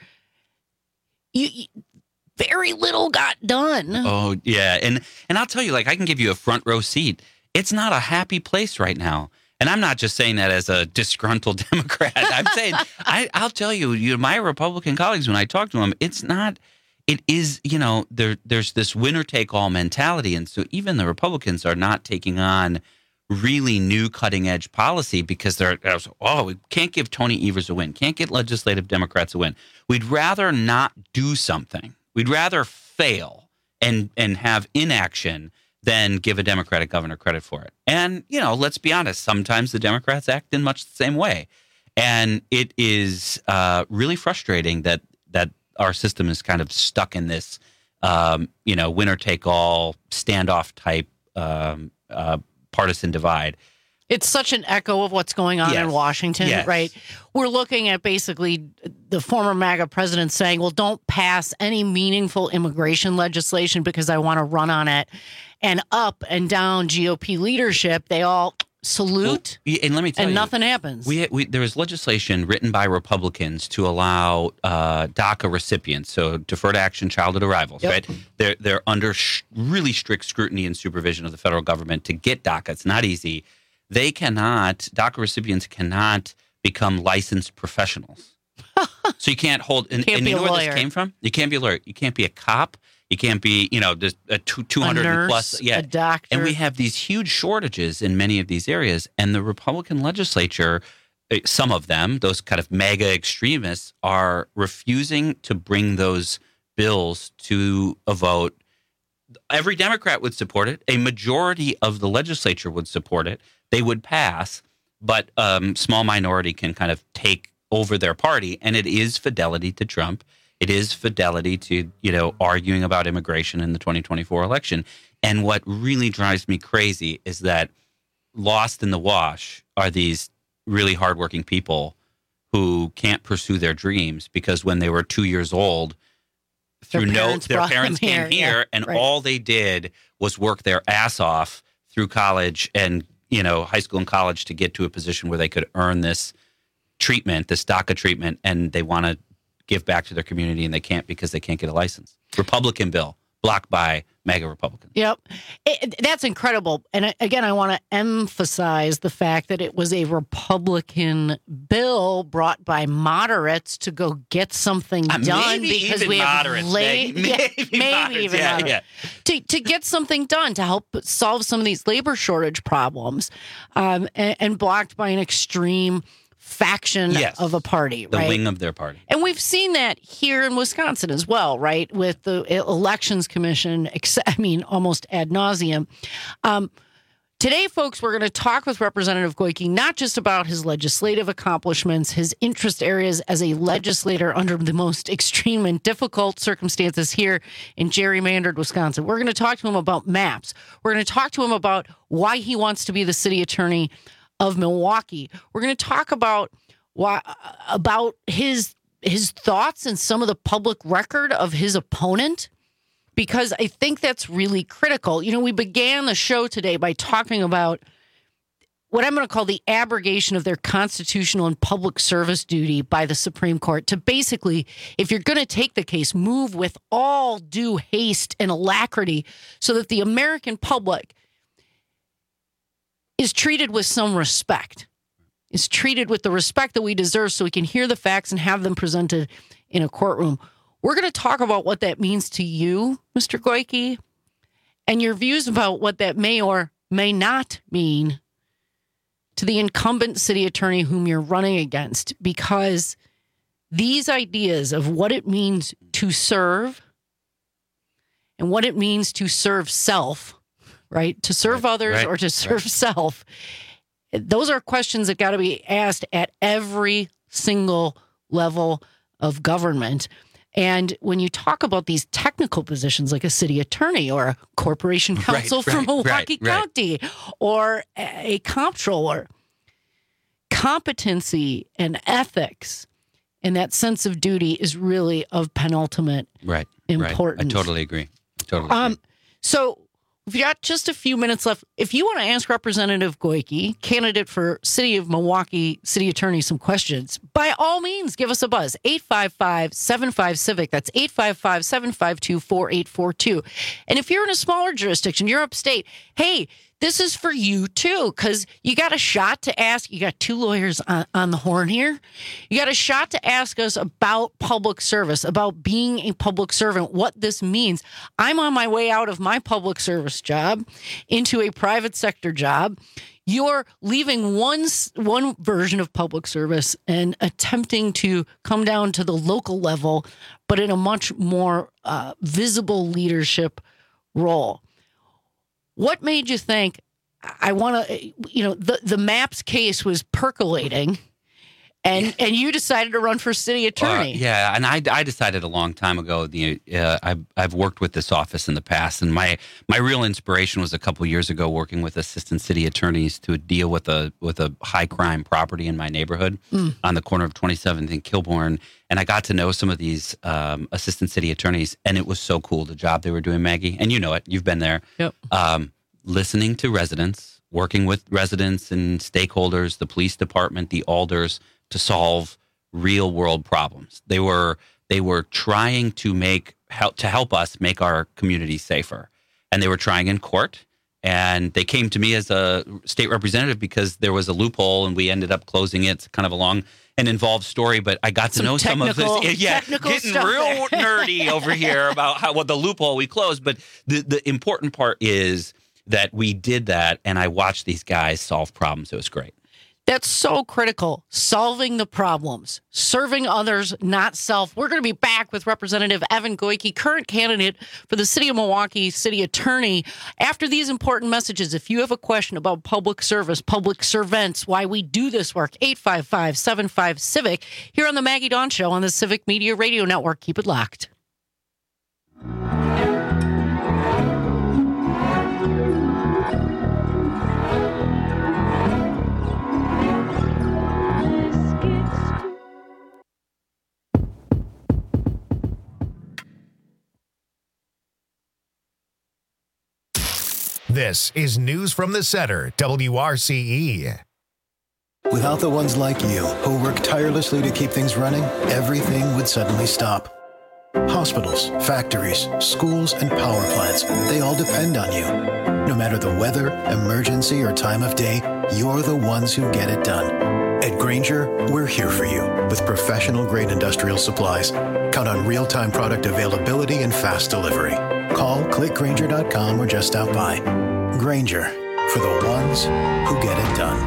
you, you, very little got done. Oh, yeah. And and I'll tell you, like, I can give you a front row seat. It's not a happy place right now. And I'm not just saying that as a disgruntled Democrat. I'm saying, I, I'll tell you, you, my Republican colleagues, when I talk to them, it's not, it is, you know, there, there's this winner-take-all mentality. And so even the Republicans are not taking on really new cutting-edge policy because they're, oh, we can't give Tony Evers a win, can't get legislative Democrats a win. We'd rather not do something. We'd rather fail and and have inaction than give a Democratic governor credit for it. And, you know, let's be honest, sometimes the Democrats act in much the same way. And it is uh, really frustrating that that our system is kind of stuck in this, um, you know, winner-take-all, standoff type um, uh, partisan divide. It's such an echo of what's going on Yes. in Washington, Yes. right? We're looking at basically the former MAGA president saying, well, don't pass any meaningful immigration legislation because I want to run on it. And up and down G O P leadership, they all salute, Well, yeah, and let me tell and you, nothing happens. We, we there was legislation written by Republicans to allow uh, DACA recipients, so Deferred Action Childhood Arrivals, Yep. right? They're they're under sh- really strict scrutiny and supervision of the federal government to get DACA. It's not easy. They cannot, DACA recipients cannot become licensed professionals. So you can't hold, and, Can't and be you a know where lawyer. this came from? You can't be a lawyer. You can't be a cop. You can't be, you know, just a two, two hundred nurse, plus. Yeah. a doctor. And we have these huge shortages in many of these areas. And the Republican legislature, eh, some of them, those kind of MAGA extremists, are refusing to bring those bills to a vote every Democrat would support it. A majority of the legislature would support it. They would pass, but um, small minority can kind of take over their party, and it is fidelity to Trump. It is fidelity to, you know, arguing about immigration in the twenty twenty-four election. And what really drives me crazy is that lost in the wash are these really hardworking people who can't pursue their dreams because when they were two years old, through Their no, parents their brought parents them came here, here, yeah, and right. all they did was work their ass off through college and, you know, high school and college to get to a position where they could earn this treatment, this DACA treatment, and they want to give back to their community, and they can't because they can't get a license. Republican bill blocked by MAGA Republicans. Yep. It, that's incredible. And I- again, I want to emphasize the fact that it was a Republican bill brought by moderates to go get something Uh, done maybe because even we have moderates, late, Maggie. yeah, Maybe maybe moderates, even yeah, moderates. yeah. To, to get something done to help solve some of these labor shortage problems, um, and, and blocked by an extreme faction Yes. of a party, The right? wing of their party. And we've seen that here in Wisconsin as well, right? With the Elections Commission, ex- I mean, almost ad nauseum. Um, today, folks, we're going to talk with Representative Goyke, not just about his legislative accomplishments, his interest areas as a legislator under the most extreme and difficult circumstances here in gerrymandered Wisconsin. We're going to talk to him about maps. We're going to talk to him about why he wants to be the city attorney of Milwaukee. We're going to talk about why about his his thoughts and some of the public record of his opponent, because I think that's really critical. You know, we began the show today by talking about what I'm going to call the abrogation of their constitutional and public service duty by the Supreme Court to basically, if you're going to take the case, move with all due haste and alacrity so that the American public is treated with some respect, is treated with the respect that we deserve so we can hear the facts and have them presented in a courtroom. We're going to talk about what that means to you, Mister Goyke, and your views about what that may or may not mean to the incumbent city attorney whom you're running against, because these ideas of what it means to serve and what it means to serve self, right? To serve Right, others right, or to serve self. Those are questions that got to be asked at every single level of government. And when you talk about these technical positions like a city attorney or a corporation counsel Right, from right, Milwaukee right, right. County or a comptroller, competency and ethics and that sense of duty is really of penultimate Right. importance. Right. I totally agree. I totally Um, agree. so we've got just a few minutes left. If you want to ask Representative Goyke, candidate for City of Milwaukee City Attorney, some questions, by all means, give us a buzz. eight five five, seven five, civic. That's eight five five, seven five two, four eight four two. And if you're in a smaller jurisdiction, you're upstate, hey, this is for you too, because you got a shot to ask. You got two lawyers on, on the horn here. You got a shot to ask us about public service, about being a public servant, what this means. I'm on my way out of my public service job into a private sector job. You're leaving one, s- one version of public service and attempting to come down to the local level, but in a much more uh, visible leadership role. What made you think, I want to, you know, the, the MAPS case was percolating and, and you decided to run for city attorney? Uh, yeah, and I, I decided a long time ago. The uh, I've I've worked with this office in the past, and my my real inspiration was a couple years ago working with assistant city attorneys to deal with a with a high crime property in my neighborhood Mm. on the corner of twenty-seventh and Kilbourne, and I got to know some of these um, assistant city attorneys, and it was so cool the job they were doing, Maggie. And you know it, you've been there. Yep. Um, listening to residents, working with residents and stakeholders, the police department, the alders, to solve real world problems. They were they were trying to make help to help us make our community safer, and they were trying in court. And they came to me as a state representative because there was a loophole, and we ended up closing it. It's kind of a long and involved story, but I got to Some know some of technical- this. Yeah, technical getting stuff real there. nerdy over here about how what the loophole we closed. But the the important part is that we did that, and I watched these guys solve problems. It was great. That's so critical. Solving the problems, serving others, not self. We're going to be back with Representative Evan Goyke, current candidate for the City of Milwaukee City Attorney. After these important messages, if you have a question about public service, public servants, why we do this work, eight five five, seven five, CIVIC, here on the Maggie Dawn Show on the Civic Media Radio Network. Keep it locked. This is News from the Center, W R C E. Without the ones like you, who work tirelessly to keep things running, everything would suddenly stop. Hospitals, factories, schools, and power plants, they all depend on you. No matter the weather, emergency, or time of day, you're the ones who get it done. At Grainger, we're here for you with professional-grade industrial supplies. Count on real-time product availability and fast delivery. Call, click Grainger dot com, or just stop by. Grainger, for the ones who get it done.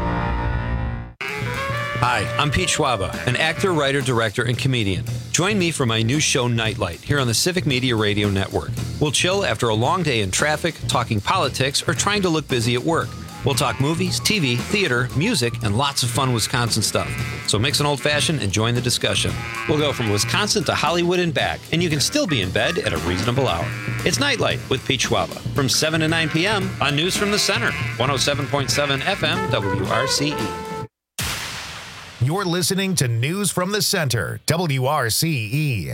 Hi, I'm Pete Schwaba, an actor, writer, director, and comedian. Join me for my new show, Nightlight, here on the Civic Media Radio Network. We'll chill after a long day in traffic, talking politics, or trying to look busy at work. We'll talk movies, T V, theater, music, and lots of fun Wisconsin stuff. So mix an old-fashioned and join the discussion. We'll go from Wisconsin to Hollywood and back, and you can still be in bed at a reasonable hour. It's Nightlight with Pete Schwaba from seven to nine p.m. on News from the Center, one oh seven point seven F M W R C E. You're listening to News from the Center, W R C E.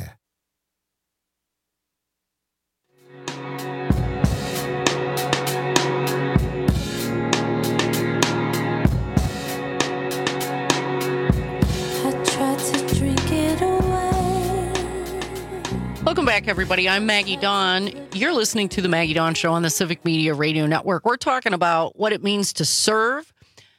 Welcome back, everybody. I'm Maggie Dawn. You're listening to the Maggie Dawn Show on the Civic Media Radio Network. We're talking about what it means to serve,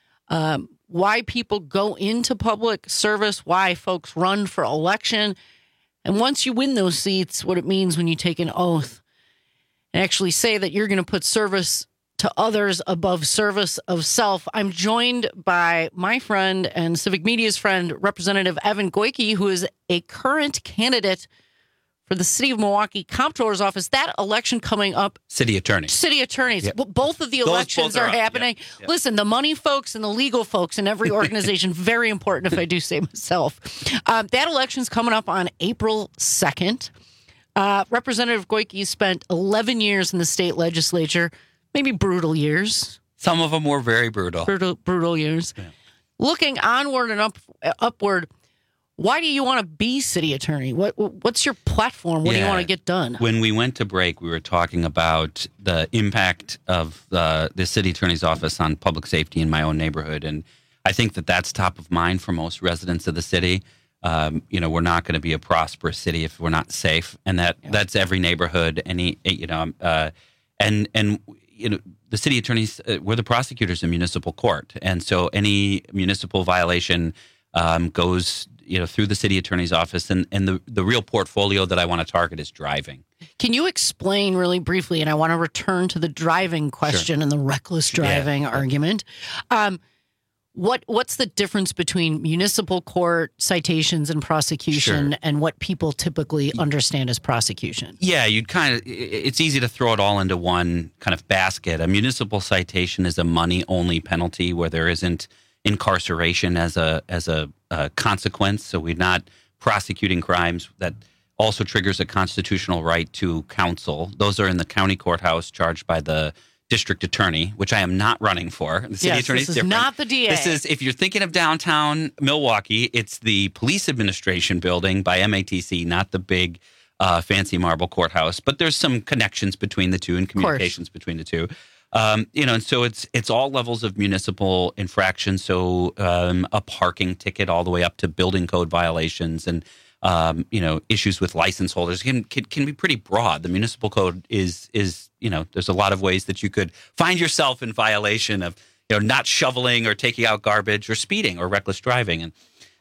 um, why people go into public service, why folks run for election, and once you win those seats, what it means when you take an oath and actually say that you're going to put service to others above service of self. I'm joined by my friend and Civic Media's friend, Representative Evan Goyke, who is a current candidate for the City of Milwaukee Comptroller's Office. That election coming up. City attorney. City attorneys. Yep. B- Both of the Those elections both are, are up. happening. Yep. Yep. Listen, the money folks and the legal folks in every organization, very important if I do say myself. Um, that election's coming up on April second. Uh, Representative Goyke spent eleven years in the state legislature, maybe brutal years. Some of them were very brutal. Brutal, brutal years. Yeah. Looking onward and up, upward, why do you want to be city attorney? What What's your platform? What yeah. do you want to get done? When we went to break, we were talking about the impact of uh, the city attorney's office on public safety in my own neighborhood. And I think that that's top of mind for most residents of the city. Um, you know, we're not going to be a prosperous city if we're not safe. And that yeah. that's every neighborhood. Any, you know, uh, and, and, you know, the city attorneys, uh, we're the prosecutors in municipal court. And so any municipal violation um, goes you know, through the city attorney's office, and, and the, the real portfolio that I want to target is driving. Can you explain really briefly, and I want to return to the driving question sure. and the reckless driving yeah. argument. Um, what What's the difference between municipal court citations and prosecution, sure. and what people typically understand as prosecution? Yeah, you'd kind of, it's easy to throw it all into one kind of basket. A municipal citation is a money-only penalty where there isn't incarceration as a as a uh, consequence. So we're not prosecuting crimes. That also triggers a constitutional right to counsel. Those are in the county courthouse, charged by the district attorney, which I am not running for. The city yes, attorney this is is different. Not the D A. This is, if you're thinking of downtown Milwaukee, it's the police administration building by M A T C, not the big uh, fancy marble courthouse. But there's some connections between the two and communications between the two. Um, you know, and so it's it's all levels of municipal infractions. So um, a parking ticket all the way up to building code violations and, um, you know, issues with license holders can, can can be pretty broad. The municipal code is, is you know, there's a lot of ways that you could find yourself in violation of, you know, not shoveling or taking out garbage or speeding or reckless driving. And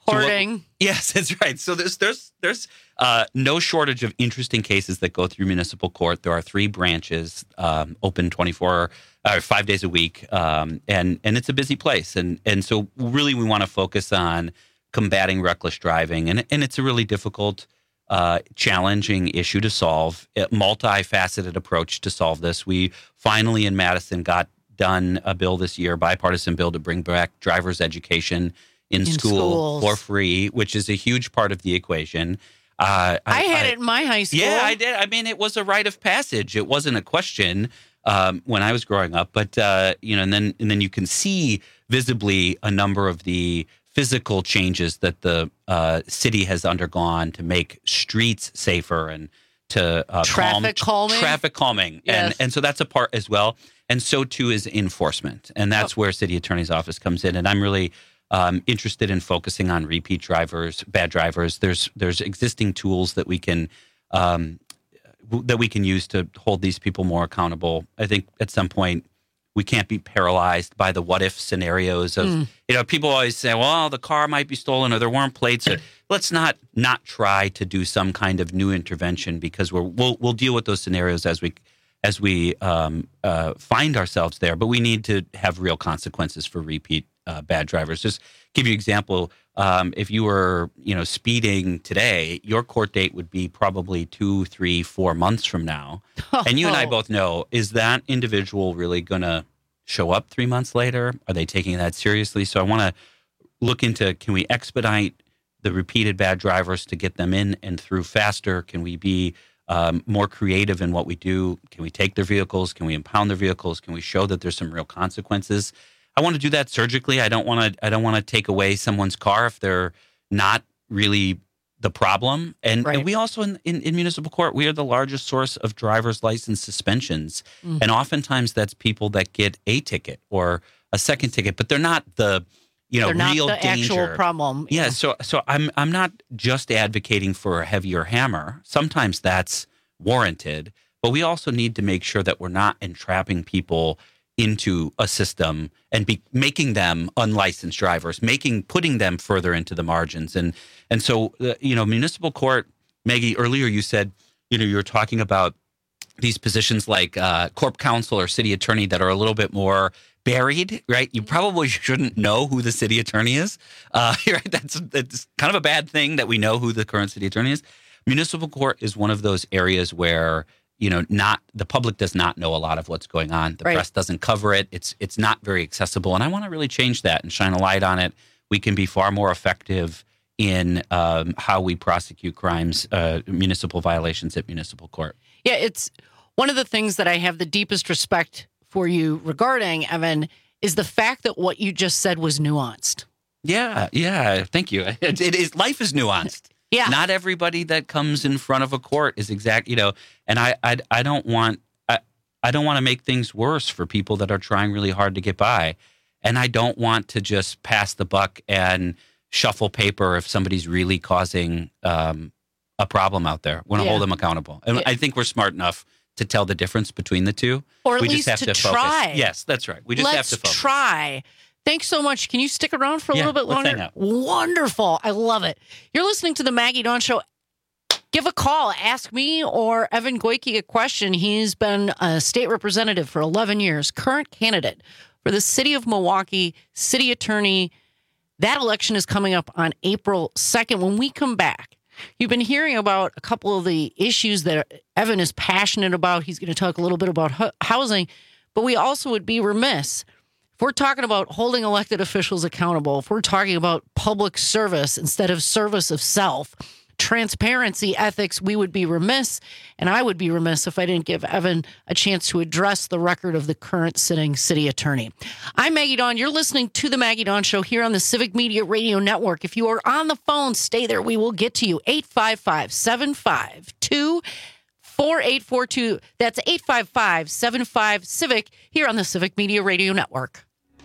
Hoarding. what- yes, that's right. So there's there's there's uh, no shortage of interesting cases that go through municipal court. There are three branches um, open twenty-four uh, five days a week, um, and and it's a busy place. And and so really we want to focus on combating reckless driving, and and it's a really difficult, uh, challenging issue to solve. A multifaceted approach to solve this. We finally in Madison got done a bill this year, bipartisan bill to bring back driver's education in, In school schools. for free, which is a huge part of the equation. Uh, I, had it in my high school. Yeah, I did. I mean, it was a rite of passage. It wasn't a question um, when I was growing up, but uh, you know, and then and then you can see visibly a number of the physical changes that the uh, city has undergone to make streets safer and to uh, Traffic calm, calming? traffic calming, Yes. and and so that's a part as well. And so too is enforcement, and that's where city attorney's office comes in. And I'm really um, interested in focusing on repeat drivers, bad drivers. There's there's existing tools that we can um, w- that we can use to hold these people more accountable. I think at some point we can't be paralyzed by the what if scenarios of Mm. you know people always say, well, the car might be stolen or there weren't plates. Or, let's not not try to do some kind of new intervention because we're, we'll we'll deal with those scenarios as we as we um, uh, find ourselves there. But we need to have real consequences for repeat uh, bad drivers. Just give you an example. Um, if you were, you know, speeding today, your court date would be probably two, three, four months from now. And you and I both know, is that individual really going to show up three months later? Are they taking that seriously? So I want to look into, can we expedite the repeated bad drivers to get them in and through faster? Can we be um, more creative in what we do? Can we take their vehicles? Can we impound their vehicles? Can we show that there's some real consequences? I want to do that surgically. I don't want to. I don't want to take away someone's car if they're not really the problem. And, Right. and we also in, in, in municipal court, we are the largest source of driver's license suspensions, Mhm. and oftentimes that's people that get a ticket or a second ticket, but they're not the you know They're not real the danger. actual problem. Yeah, so so I'm I'm not just advocating for a heavier hammer. Sometimes that's warranted, but we also need to make sure that we're not entrapping people into a system and be making them unlicensed drivers, making putting them further into the margins. And and so uh, you know, municipal court, Maggie, earlier you said, you know, you were talking about these positions like uh, corp counsel or city attorney that are a little bit more buried, right? You probably shouldn't know who the city attorney is. Uh, right? That's, that's kind of a bad thing that we know who the current city attorney is. Municipal court is one of those areas where, you know, not the public does not know a lot of what's going on. The Right. press doesn't cover it. It's it's not very accessible. And I want to really change that and shine a light on it. We can be far more effective in um, how we prosecute crimes, uh, municipal violations at municipal court. Yeah, it's one of the things that I have the deepest respect for you regarding, Evan, is the fact that what you just said was nuanced. Yeah, yeah. Thank you. It, it is. Life is nuanced. Yeah. Not everybody that comes in front of a court is exact. You know, and I, I, I don't want, I, I don't want to make things worse for people that are trying really hard to get by, and I don't want to just pass the buck and shuffle paper if somebody's really causing um, a problem out there. We want to Yeah. hold them accountable, and Yeah. I think we're smart enough to tell the difference between the two. Or at we least just have to to, focus. try. Yes, that's right. We just Let's have to focus. try. Thanks so much. Can you stick around for a Yeah, little bit let's longer? hang out. Wonderful. I love it. You're listening to the Maggie Dawn Show. Give a call. Ask me or Evan Goyke a question. He's been a state representative for eleven years, current candidate for the city of Milwaukee, city attorney. That election is coming up on April second. When we come back, you've been hearing about a couple of the issues that Evan is passionate about. He's going to talk a little bit about hu- housing, but we also would be remiss if we're talking about holding elected officials accountable, if we're talking about public service instead of service of self, transparency, ethics, we would be remiss, and I would be remiss if I didn't give Evan a chance to address the record of the current sitting city attorney. I'm Maggie Dawn. You're listening to the Maggie Dawn Show here on the Civic Media Radio Network. If you are on the phone, stay there. We will get to you. eight five five, seven five two, four eight four two. That's eight five five, seven five, CIVIC here on the Civic Media Radio Network.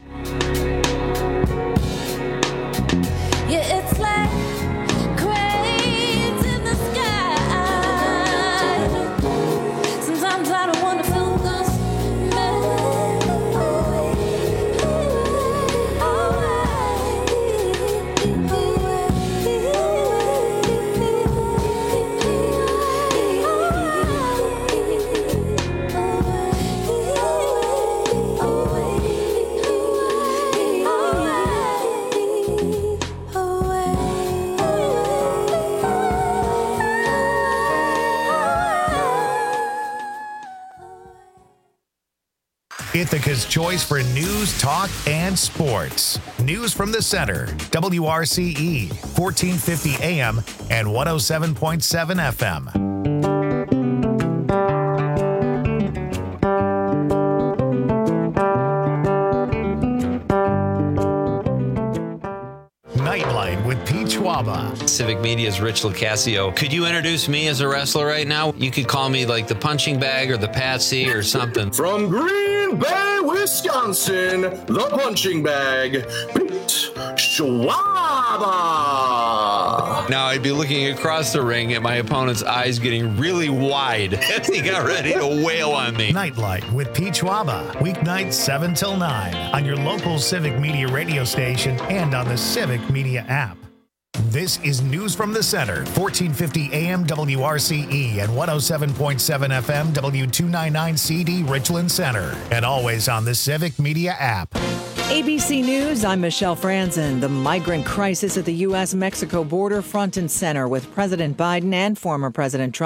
Yeah, it's like cranes in the sky. Sometimes I don't want to feel this. Ithaca's choice for news, talk, and sports. News from the Center, W R C E, fourteen fifty A M and one oh seven point seven F M. Nightlight with Pete Schwaba. Civic Media's Rich Locascio. Could you introduce me as a wrestler right now? You could call me like the punching bag or the Patsy or something. From Green Bay, Wisconsin, the punching bag, Pete Schwaba. Now I'd be looking across the ring at my opponent's eyes getting really wide as he got ready to wail on me. Nightlight with Pete Schwaba. Weeknights seven till nine on your local Civic Media radio station and on the Civic Media app. This is News from the Center, fourteen fifty A M W R C E and one oh seven point seven F M W two ninety-nine C D Richland Center, and always on the Civic Media app. A B C News, I'm Michelle Franzen. The migrant crisis at the U S Mexico border front and center with President Biden and former President Trump